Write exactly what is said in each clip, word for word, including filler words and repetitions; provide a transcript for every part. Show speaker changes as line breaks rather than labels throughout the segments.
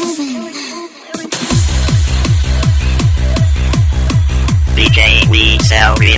D J We Sell Dream.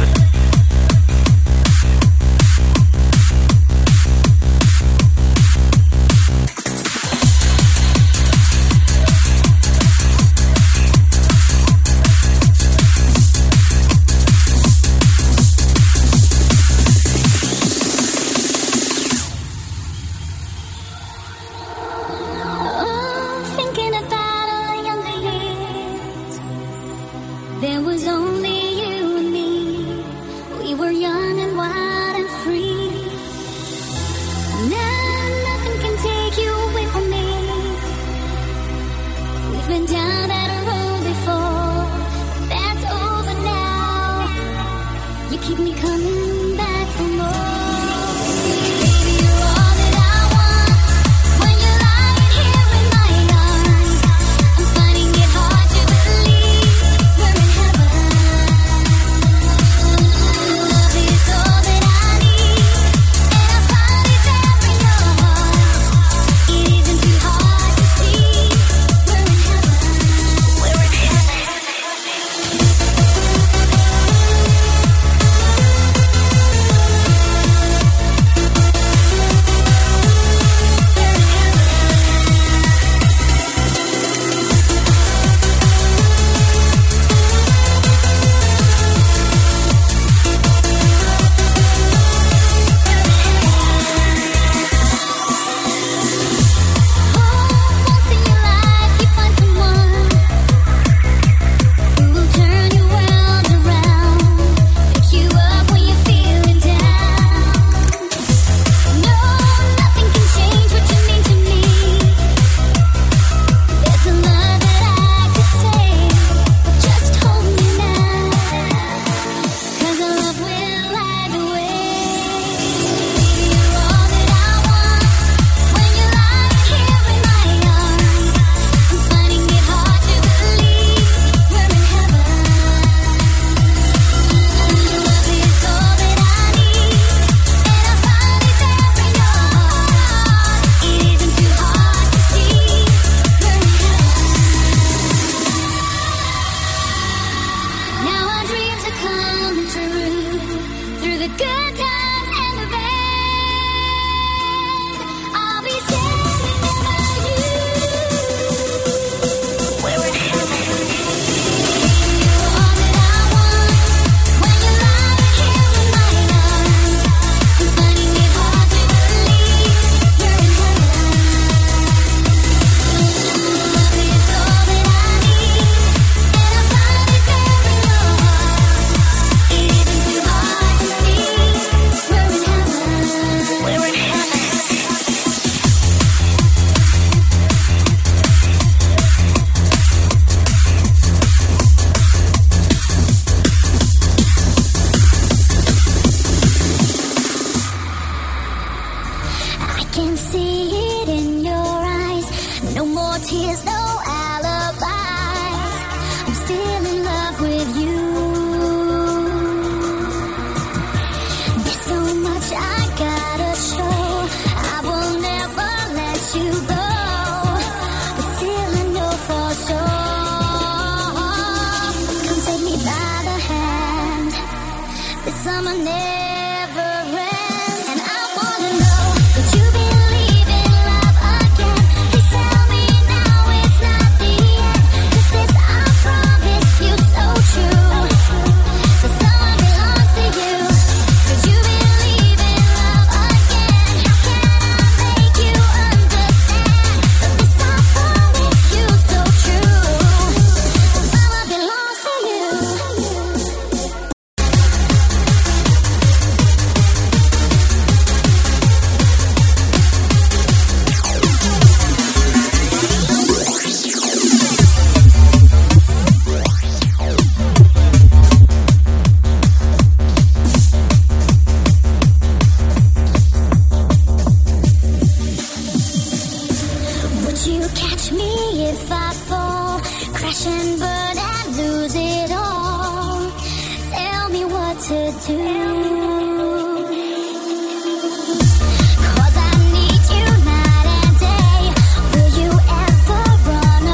Cause I need you night and day. Will you ever run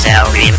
Selvin.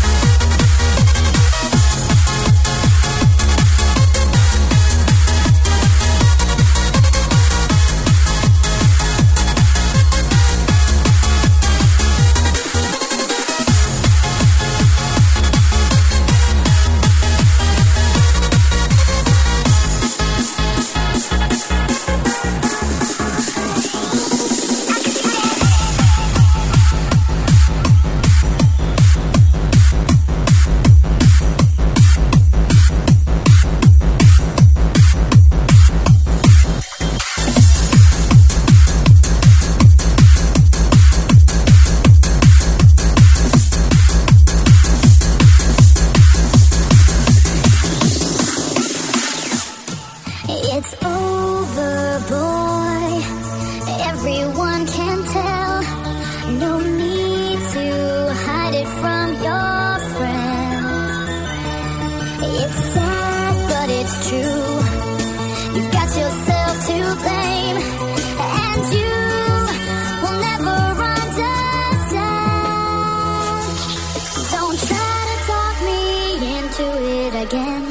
It's over, boy. Everyone can tell. No need to hide it from your friends. It's sad, but it's true. You've got yourself to blame, and you will never understand. Don't try to talk me into it again.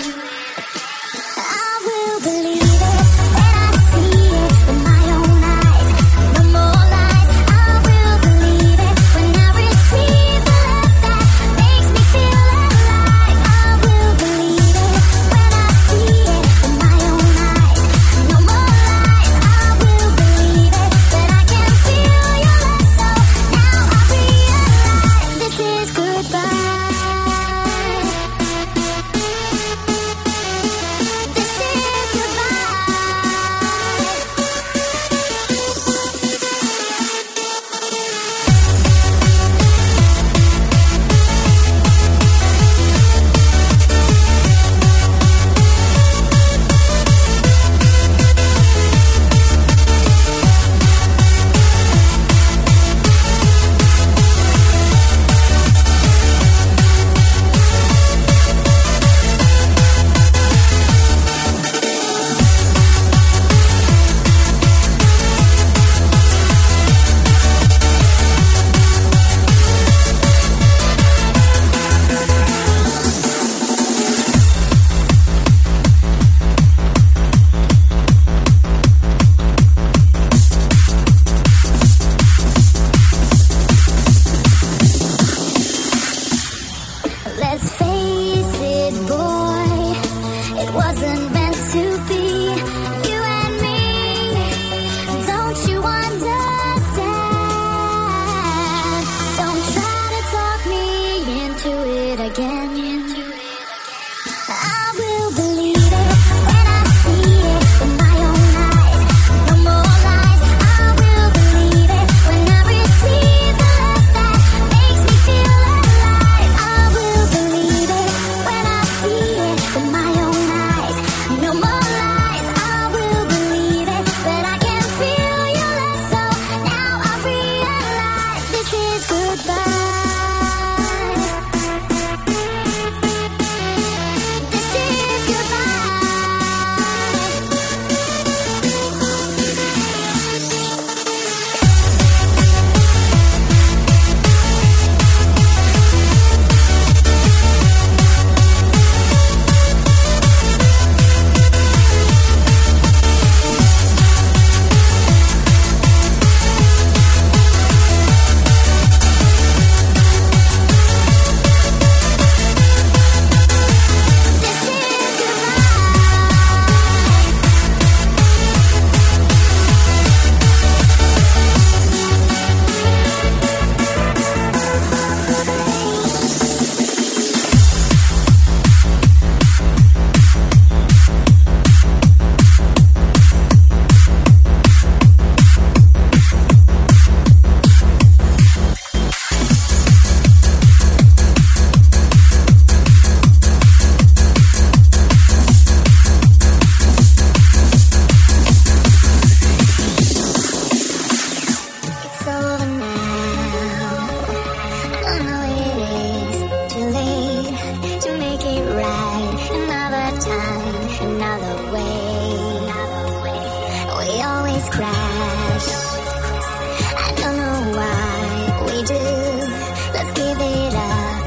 Let's face it, boy, it wasn't meant to be. You and me, don't you understand? Don't try to talk me into it again. I will believe it when I see it with my own eyes. No more lies, I will believe it when I receive the love that makes me feel alive. I will believe it when I see it with my own eyes. No more lies, I will believe it that I can feel your love. So now I realize this is goodbye. Crash. I don't know why we do. Let's give it up.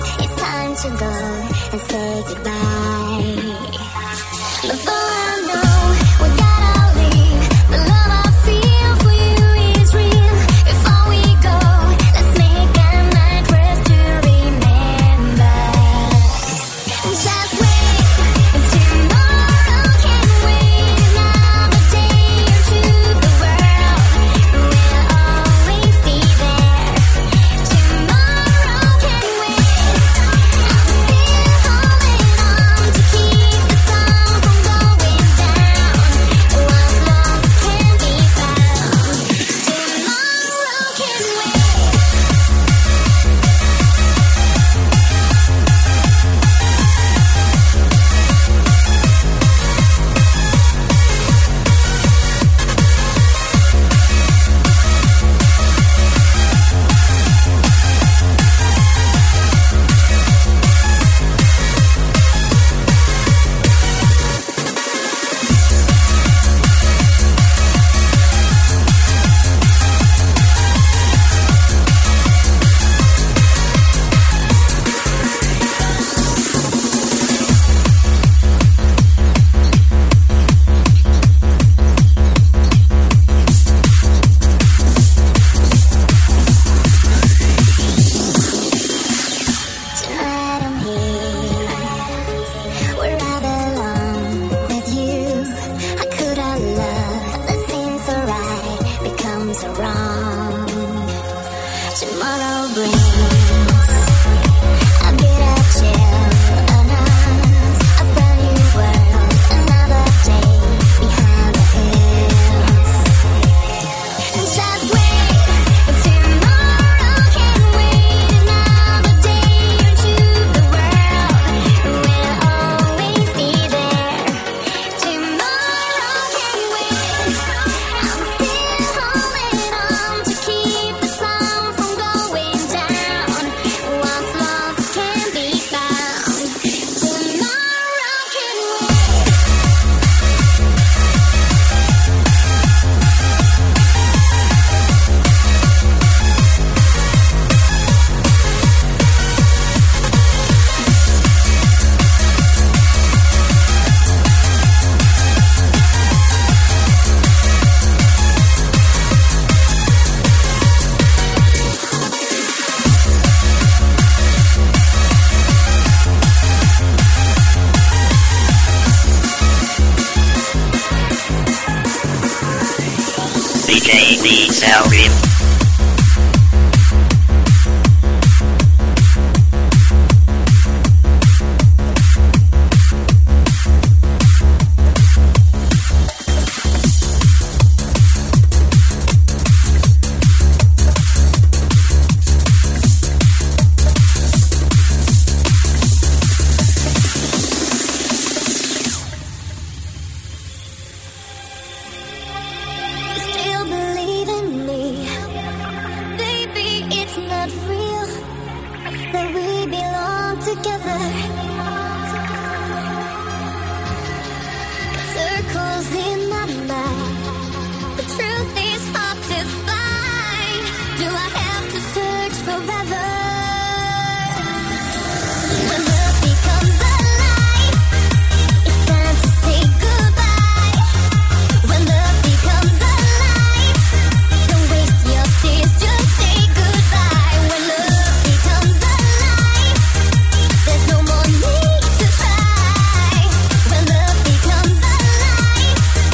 to go and say goodbye. Before I know, we gotta leave. The love I feel for you is real. Before we go, let's make a night worth to remember. Just wait, tomorrow can wait. Another day or two, the world will always be there. Tomorrow can wait. I'm still holding on to keep the sun from going down. What's lost can be found. Tomorrow can wait. Tonight I'm here, where I belong with you. How could I love that seems so right becomes so wrong? Tomorrow brings a bitter chill, announce a brand new world, another day behind the hills. Just wait, tomorrow can wait. Another day or two, the world will always be there. Tomorrow can wait. I'm still holding on to keep the sun from going down. What's lost can be found. Tomorrow can wait.
D J D Selvin.
Still believe in me, baby. It's not real that we belong together. Circles in my mind. The truth is hard to find. Do I have to search forever? When love becomes alive, it's time to say goodbye. When love becomes alive, don't waste your tears, just say goodbye. When love becomes alive, there's no more need to try. When love becomes alive,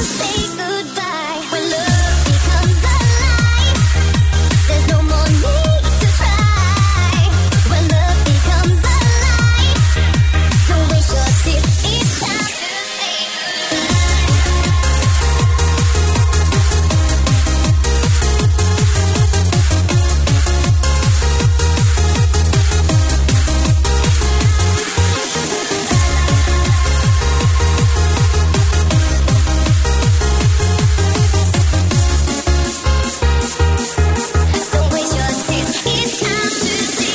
say goodbye. When love becomes alive, there's no more need to try. When love becomes alive, don't waste your tears. It's time to say Don't waste your tears. It's time to say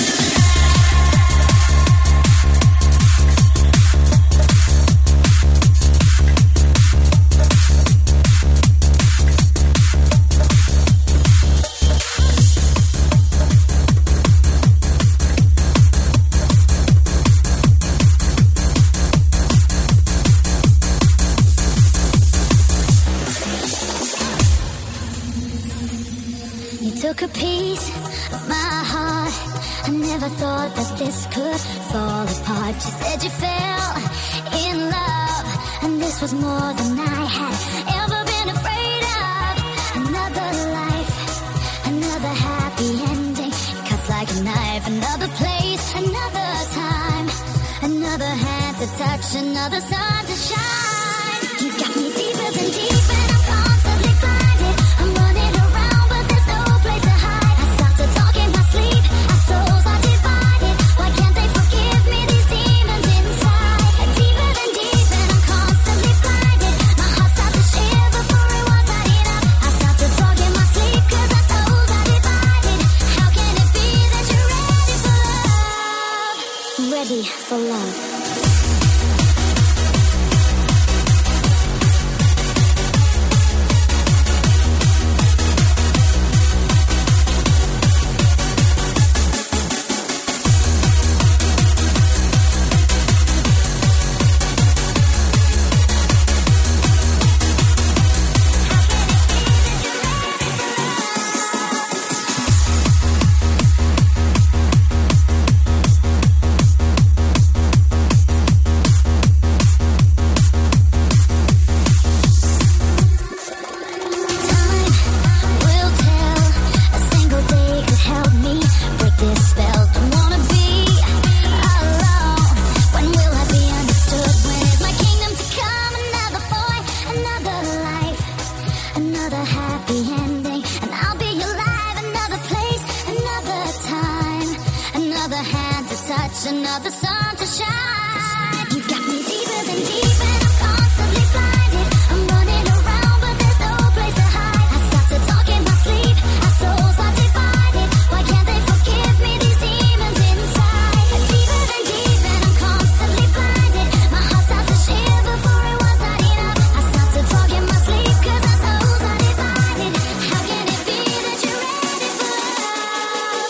You took a piece of my heart. I never thought that this could fall apart. You said you fell in love, and this was more than I had ever been afraid of. Another life, another happy ending. It cuts like a knife. Another place, another time, another hand to touch, another sun to shine. You got me deeper than deep, and I'm constantly blinded. I'm running around, but there's no place to hide. I start to talk in my sleep. Our souls are divided. Why can't they forgive me? These demons inside. Deeper than deep, and I'm constantly blinded. My heart starts to share before it was not enough. I start to talk in my sleep, 'cause our souls are divided. How can it be that you're ready for love? Ready for love. Time will tell. A single day could help me break this spell. Don't wanna be alone. When will I be understood? When is my kingdom to come? Another boy, another life, another happy ending, and I'll be alive. Another place, another time, another hand to touch, another sun to shine. You got me deeper than deep, and I'm constantly blinded. I'm running around, but there's no place to hide. I start to talk in my sleep. Our souls are divided. Why can't they forgive me? These demons inside. Deeper than deep, and I'm constantly blinded. My heart starts to share before it was not enough. I start to talk in my sleep, 'cause our souls are divided. How can it be that you're ready for love?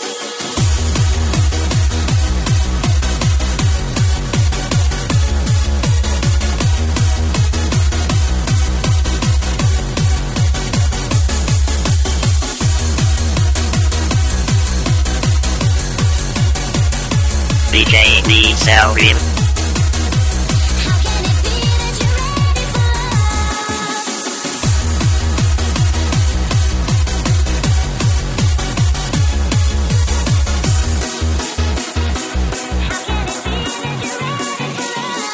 D J D Selrin.
How can it be that you're ready for love? How can it be that you're ready for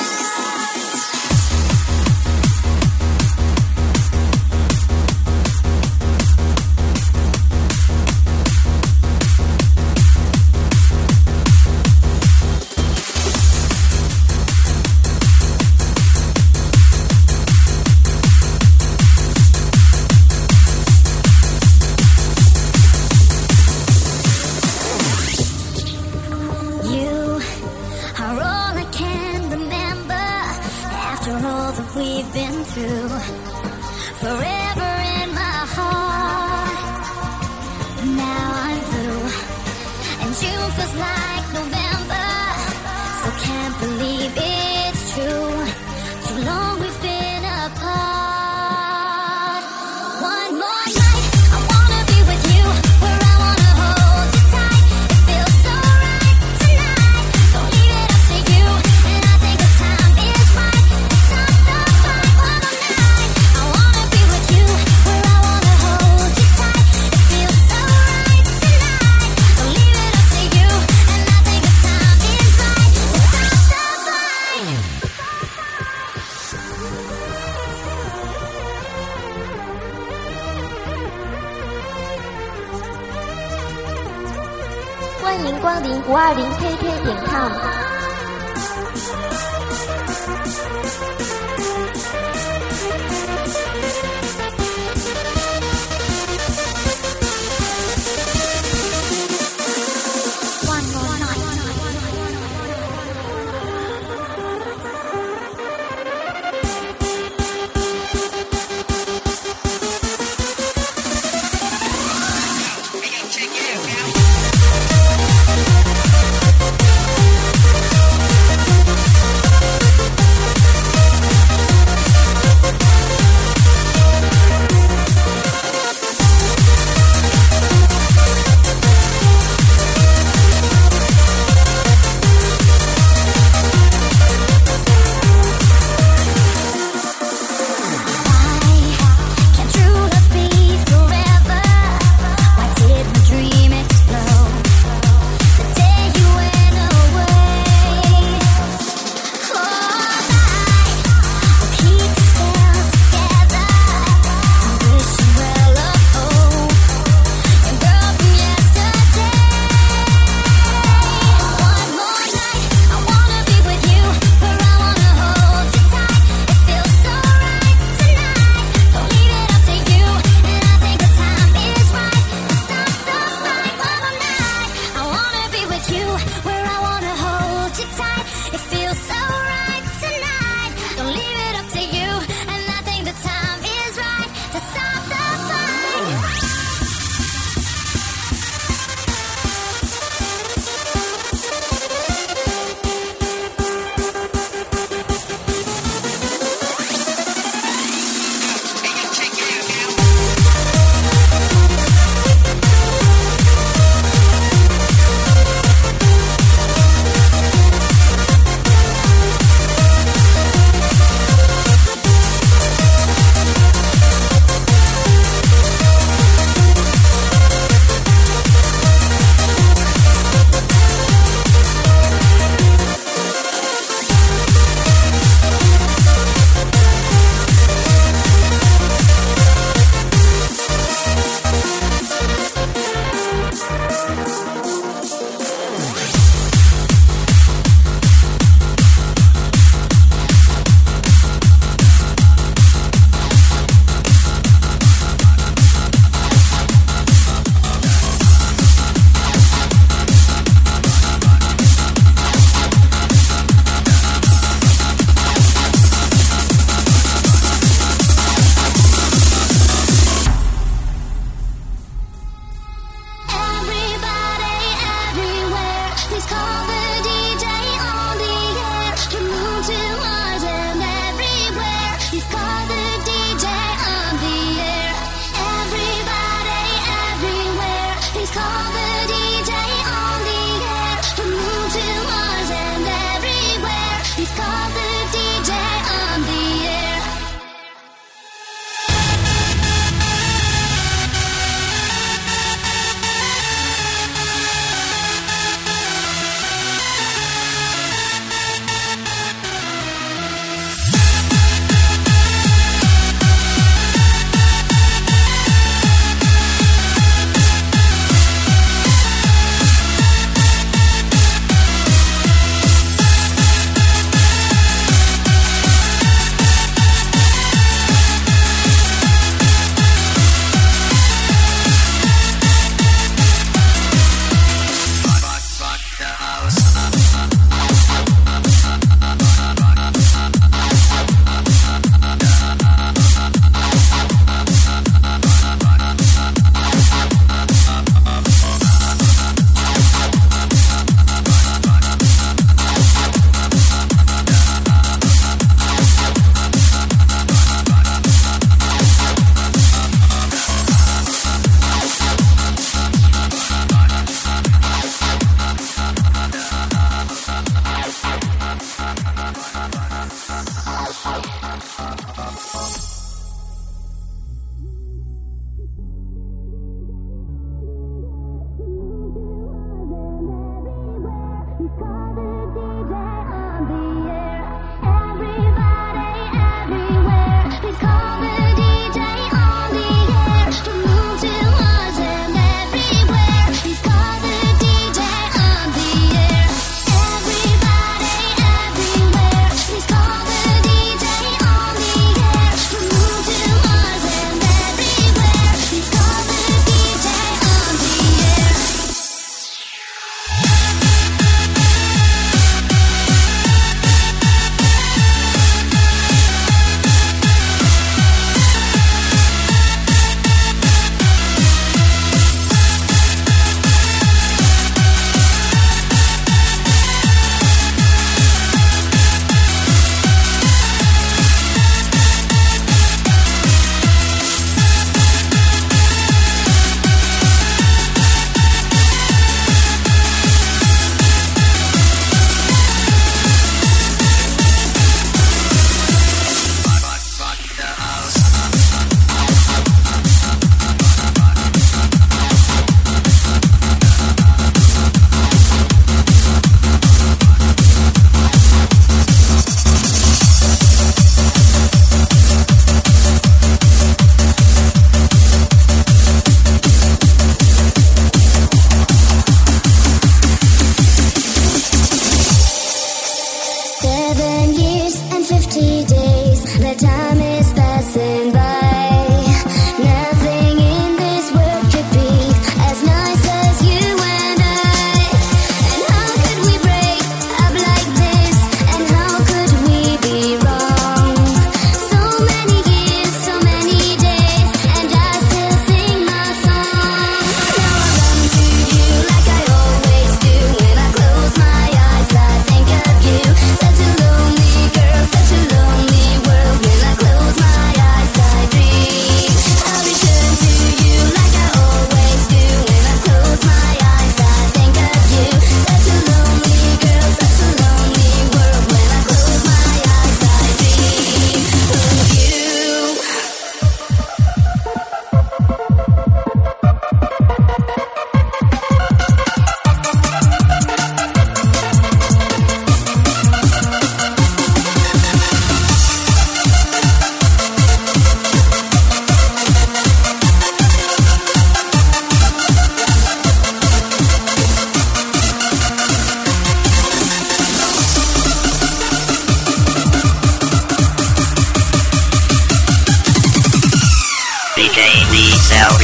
You are all I can remember after all that we've been through. Forever in my heart. Now I'm through, and June feels like November. So can't believe it's true. Too long we've been apart. One more night, I wanna be with you, where I wanna hold you tight. It feels so right tonight. Don't leave it up to you, and I think the time is right. It's not the final night. I
五二零 K K 点 com。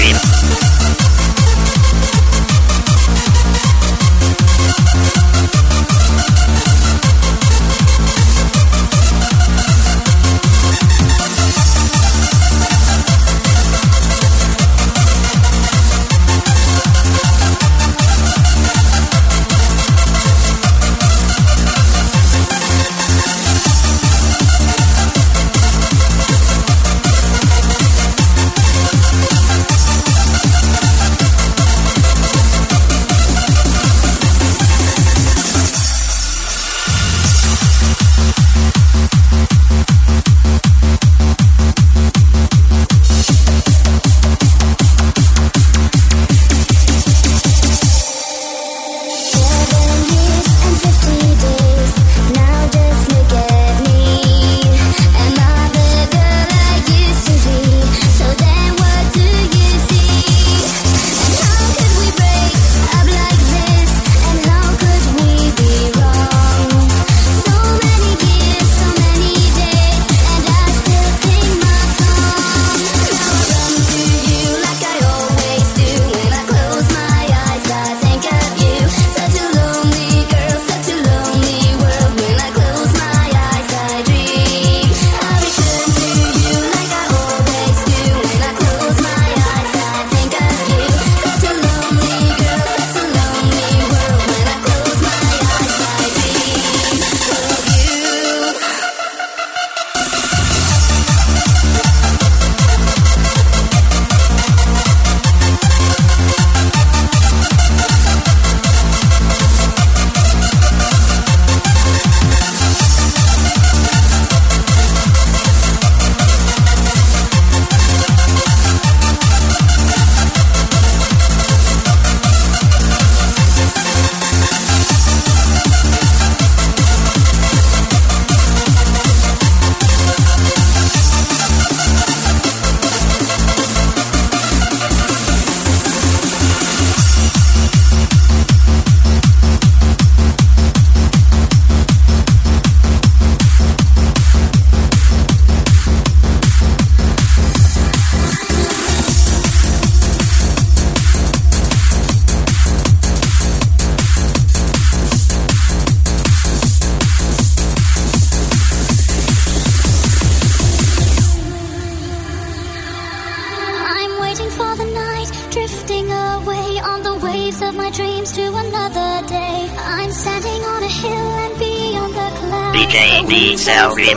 D J D Selrim.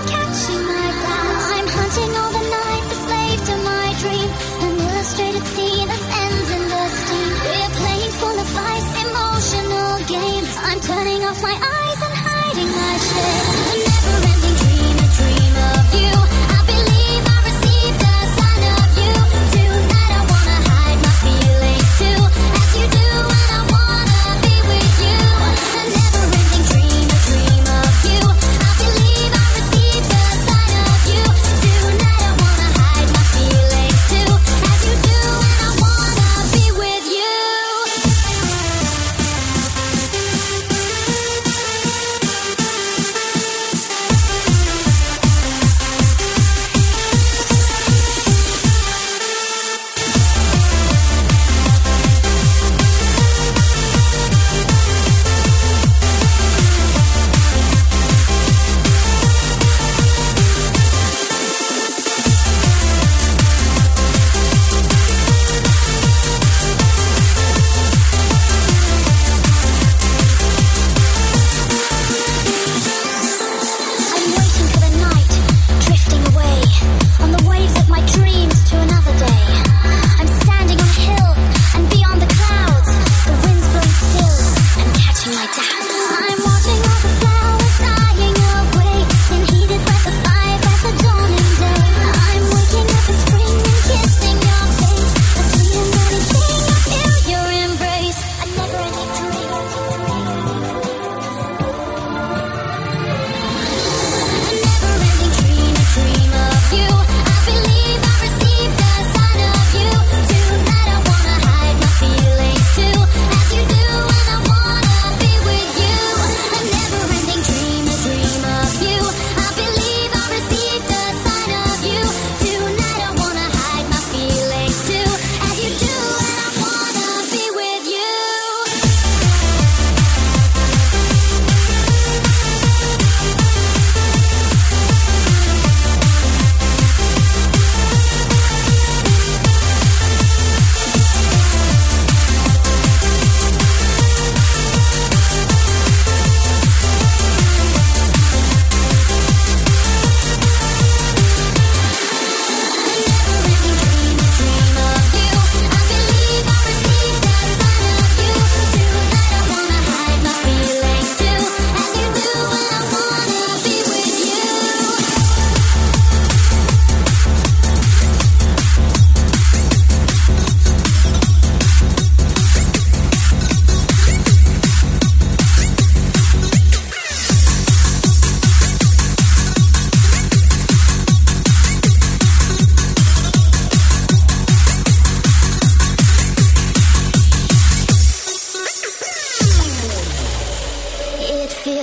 I'm hunting all the night, the slave to my dream. An illustrated scene that ends in the steam. We're playing full of vice, emotional games. I'm turning off my eyes and hiding my shame. A never-ending dream, a dream of you. I believe I received a sign of you. Tonight I wanna hide my feelings too, as you do, and I wanna be with you. A never-ending dream, a dream of you. I believe I received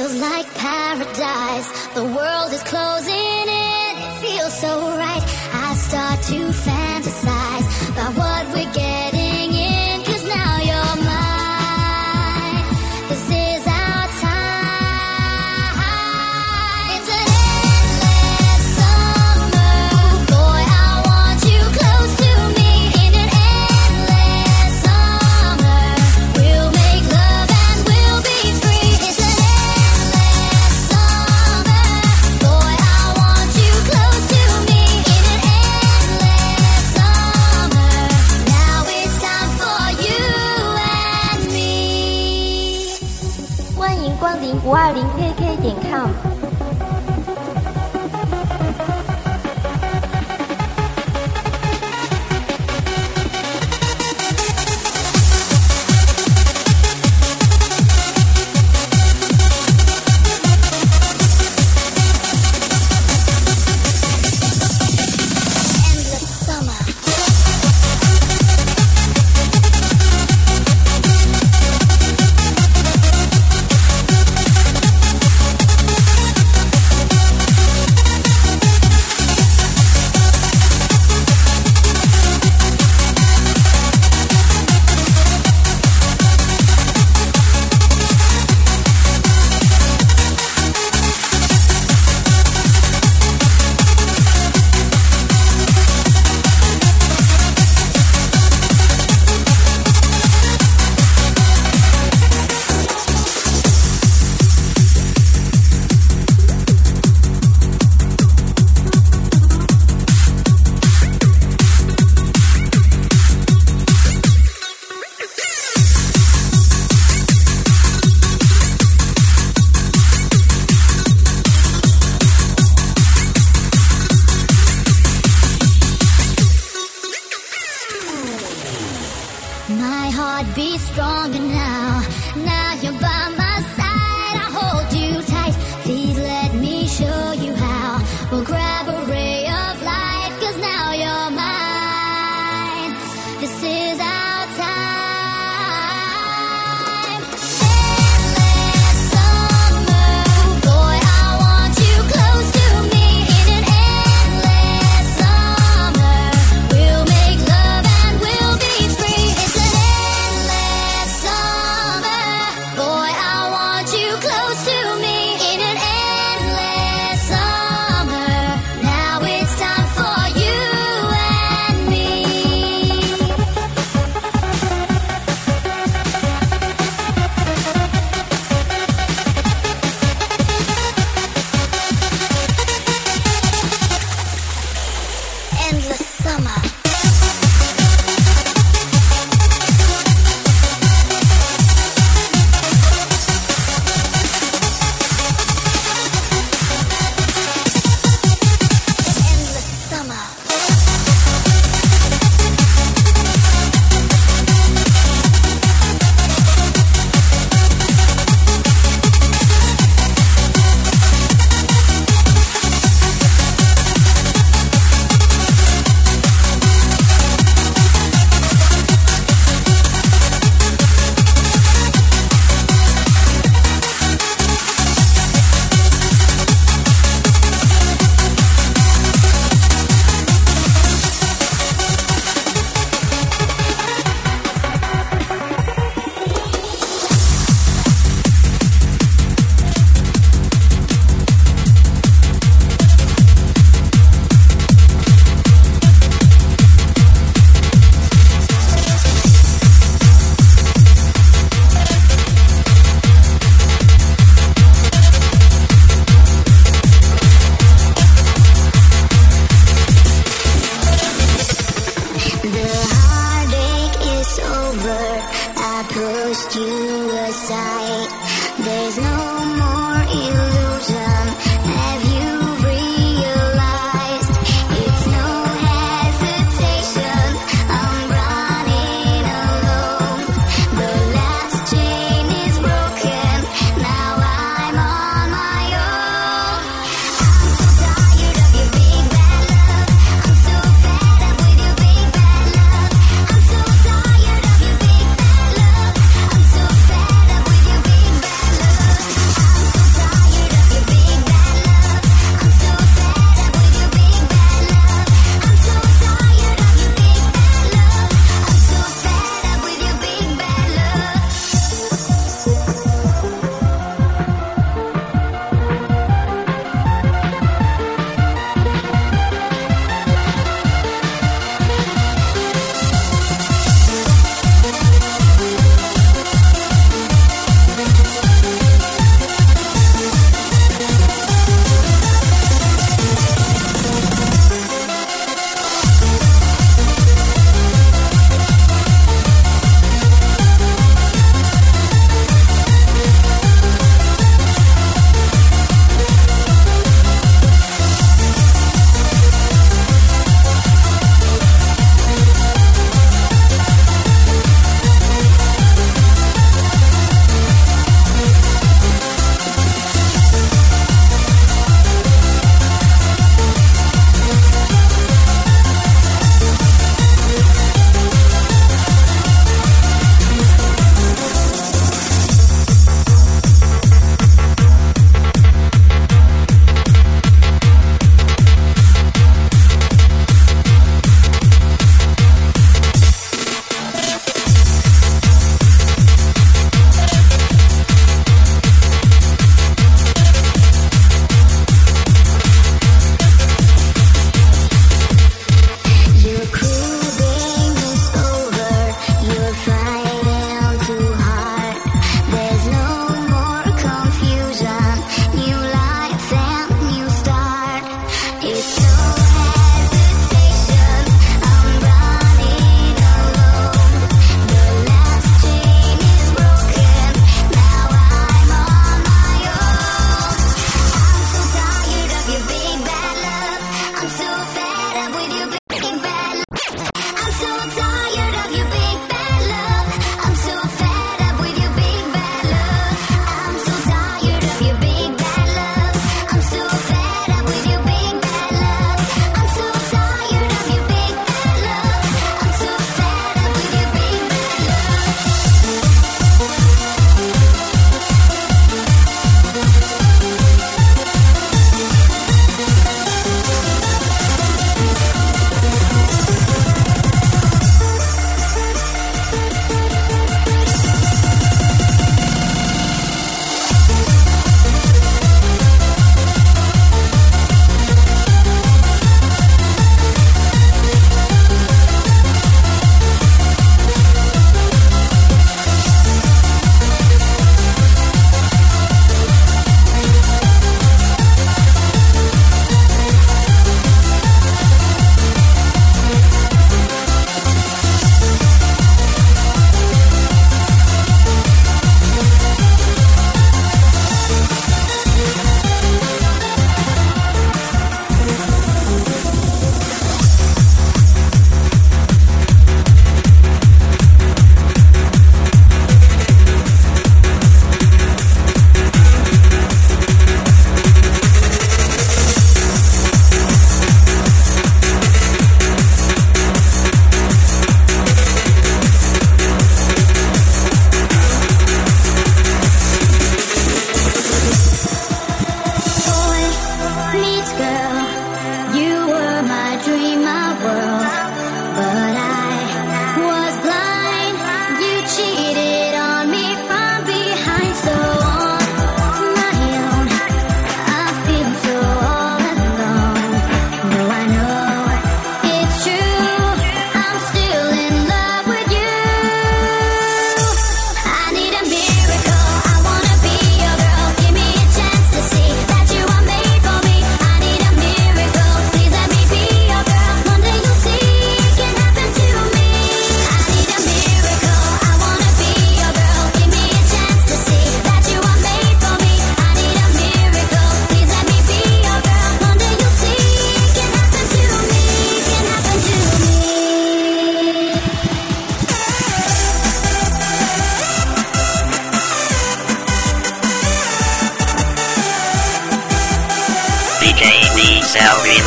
feels like paradise. The world is closing in, it feels so right. I start to fantasize about what we're getting in, 'cause now you're mine. This is our time. It's an endless summer. Boy, I want you close to me. In an endless summer, we'll make love and we'll be free. It's an endless summer. Boy, I want you close to me. In an endless summer, now it's time for you and me.
欢迎光临五二零 K K 点 com。
Endless summer. My heart beats stronger now. Now you're by my side. I hold you tight. Please let me show you how. We'll grab a ray of light, 'cause now you're mine. This is our time. Endless summer. Boy, I want you close to me. In an endless summer, we'll make love and we'll be free. It's an endless summer.
J V Selvin.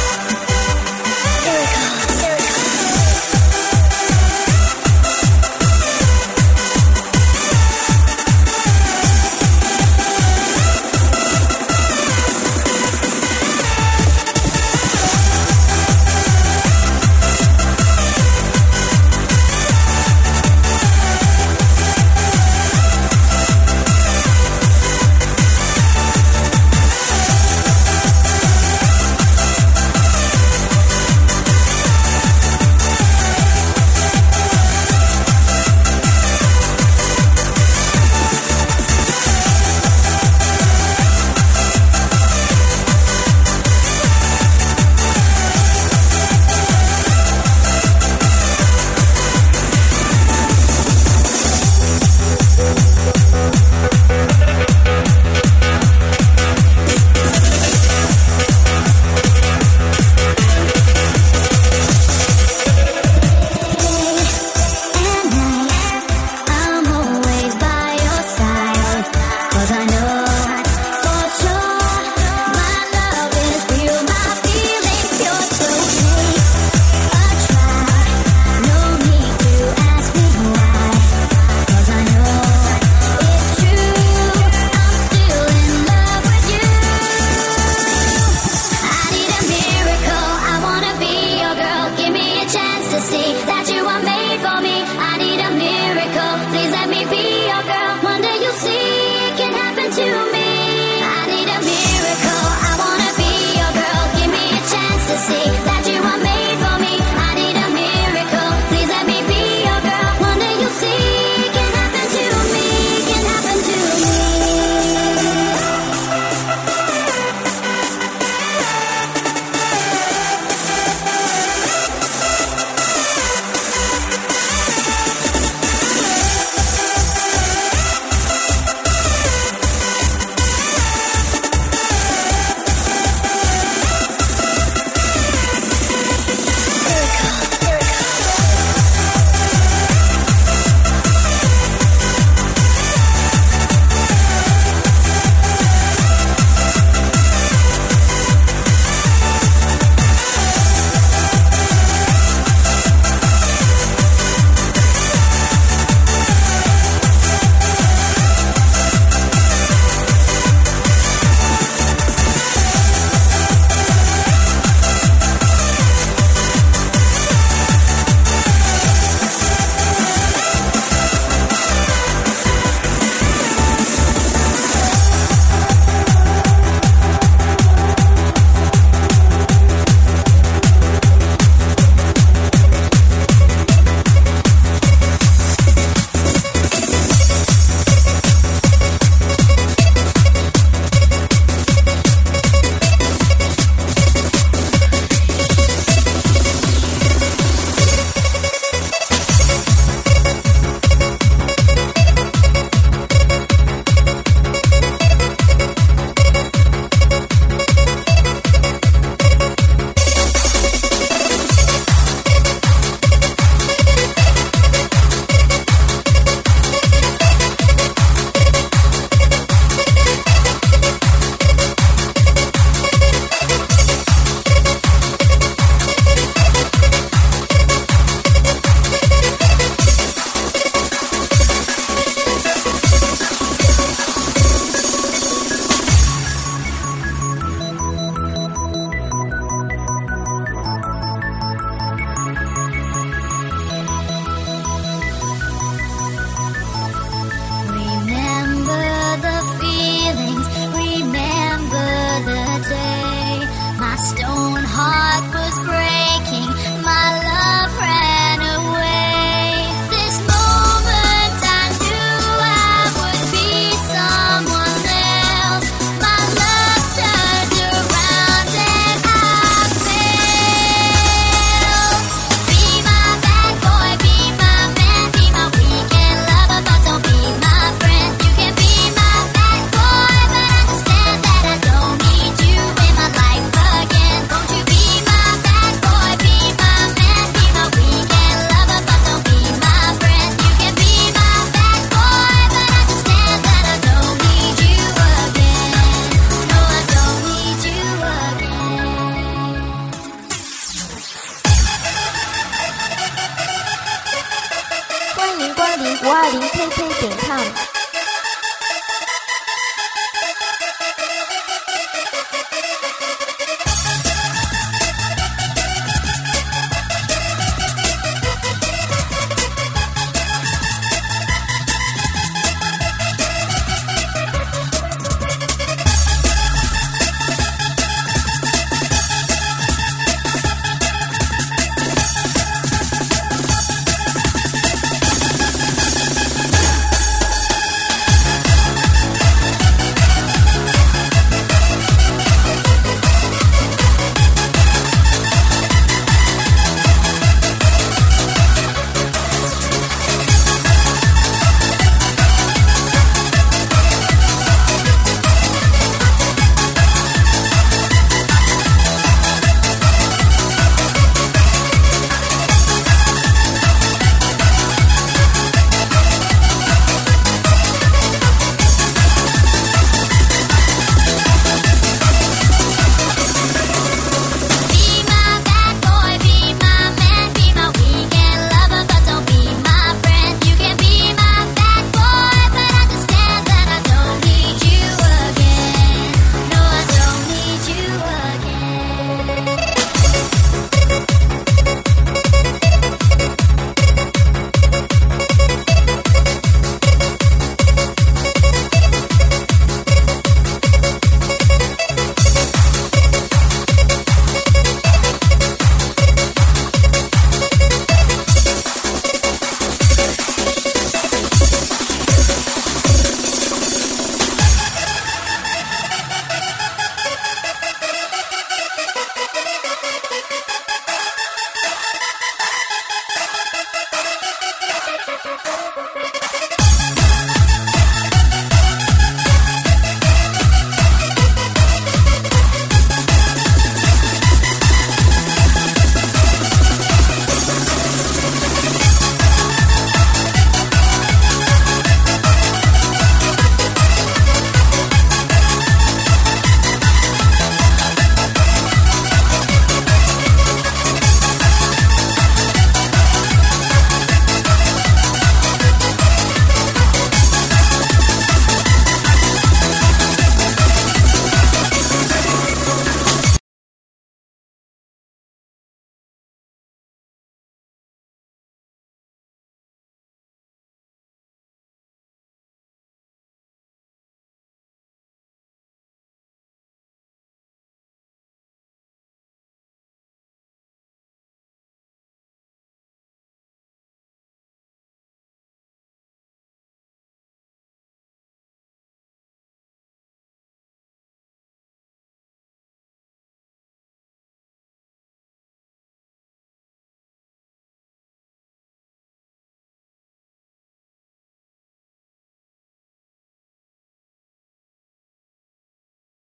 二零 K K 点 com。